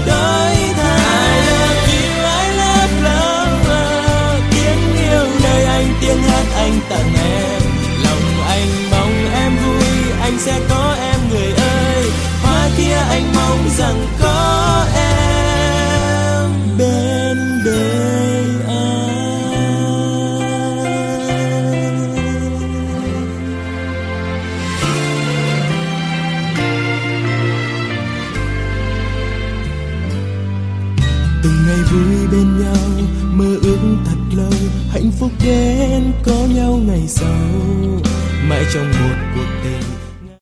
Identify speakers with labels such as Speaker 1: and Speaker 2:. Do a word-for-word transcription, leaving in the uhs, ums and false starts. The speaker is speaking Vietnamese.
Speaker 1: đổi thay. I love you, I love love. Tiếng yêu đời anh, tiếng hát anh tặng em. Lòng anh mong em vui, anh sẽ có em người ơi. Hoa kia anh mong rằng có em bên đời anh. Từng ngày vui bên nhau, mơ ước thật lâu, hạnh phúc đến có nhau ngày sau, mãi trong một cuộc tình.